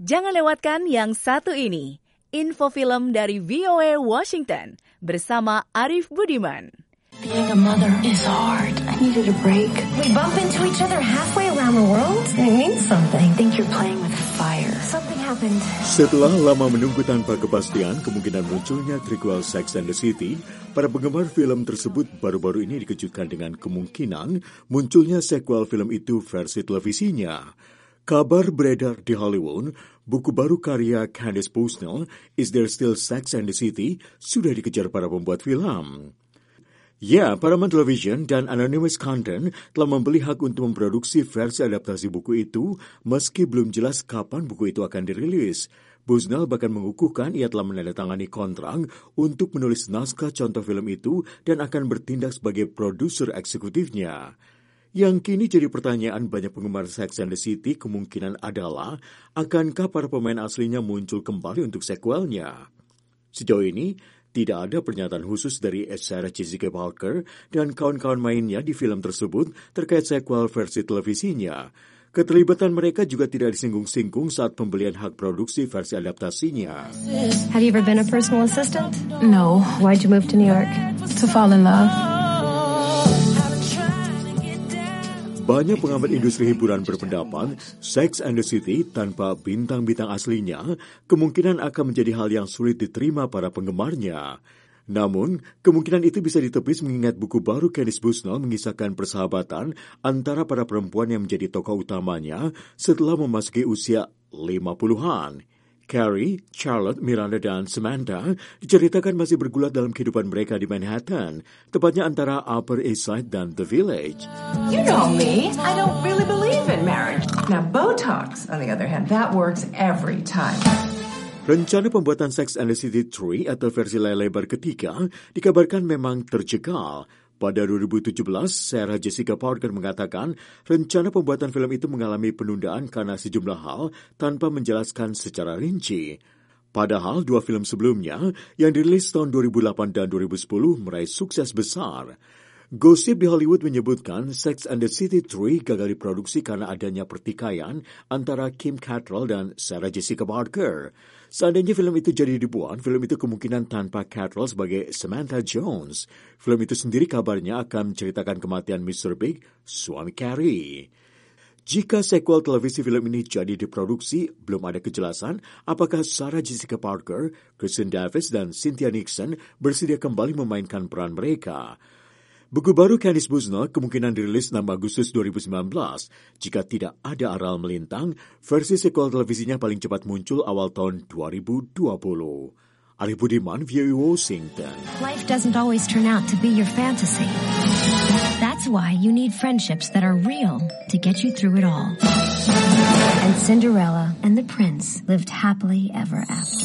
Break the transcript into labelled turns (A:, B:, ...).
A: Jangan lewatkan yang satu ini, info film dari VOA Washington bersama Arif Budiman.
B: Being a mother is hard. I needed a break. We bump into each other halfway around the world, and it means something. I think you're playing with fire. Something happened.
C: Setelah lama menunggu tanpa kepastian kemungkinan munculnya prequel Sex and the City, para penggemar film tersebut baru-baru ini dikejutkan dengan kemungkinan munculnya sequel film itu versi televisinya. Kabar beredar di Hollywood, buku baru karya Candice Bushnell, Is There Still Sex and the City, sudah dikejar para pembuat film. Ya, Paramount Television dan Anonymous Content telah membeli hak untuk memproduksi versi adaptasi buku itu, meski belum jelas kapan buku itu akan dirilis. Bushnell bahkan mengukuhkan ia telah menandatangani kontrak untuk menulis naskah contoh film itu dan akan bertindak sebagai produser eksekutifnya. Yang kini jadi pertanyaan banyak penggemar Sex and the City kemungkinan adalah, akankah para pemain aslinya muncul kembali untuk sequelnya? Sejauh ini, tidak ada pernyataan khusus dari Sarah Jessica Parker dan kawan-kawan mainnya di film tersebut terkait sequel versi televisinya. Keterlibatan mereka juga tidak disinggung-singgung saat pembelian hak produksi versi adaptasinya.
B: Have you ever been a personal assistant? No. Why'd you move to New York? To fall in love.
C: Banyak pengamat industri hiburan berpendapat, Sex and the City tanpa bintang-bintang aslinya kemungkinan akan menjadi hal yang sulit diterima para penggemarnya. Namun, kemungkinan itu bisa ditepis mengingat buku baru Candice Bushnell mengisahkan persahabatan antara para perempuan yang menjadi tokoh utamanya setelah memasuki usia 50-an. Carrie, Charlotte, Miranda, dan Samantha diceritakan masih bergulat dalam kehidupan mereka di Manhattan, tepatnya antara Upper East Side dan The Village.
D: You know me. I don't really believe in marriage. Now, Botox, on the other hand, that works every time.
C: Rencana pembuatan Sex and the City 3 atau versi layar lebar ketiga dikabarkan memang tercekal. Pada 2017, Sarah Jessica Parker mengatakan rencana pembuatan film itu mengalami penundaan karena sejumlah hal tanpa menjelaskan secara rinci. Padahal dua film sebelumnya yang dirilis tahun 2008 dan 2010 meraih sukses besar. Gosip di Hollywood menyebutkan Sex and the City 3 gagal diproduksi karena adanya pertikaian antara Kim Cattrall dan Sarah Jessica Parker. Seandainya film itu jadi dibuat, film itu kemungkinan tanpa Cattrall sebagai Samantha Jones. Film itu sendiri kabarnya akan menceritakan kematian Mr. Big, suami Carrie. Jika sequel televisi film ini jadi diproduksi, belum ada kejelasan apakah Sarah Jessica Parker, Kristen Davis, dan Cynthia Nixon bersedia kembali memainkan peran mereka. Buku baru Candice Bushnell kemungkinan dirilis 6 Agustus 2019. Jika tidak ada aral melintang, versi sequel televisinya paling cepat muncul awal tahun 2020. Arif Budiman, VOA Washington.
B: Life doesn't always turn out to be your fantasy. That's why you need friendships that are real to get you through it all. And Cinderella and the prince lived happily ever after.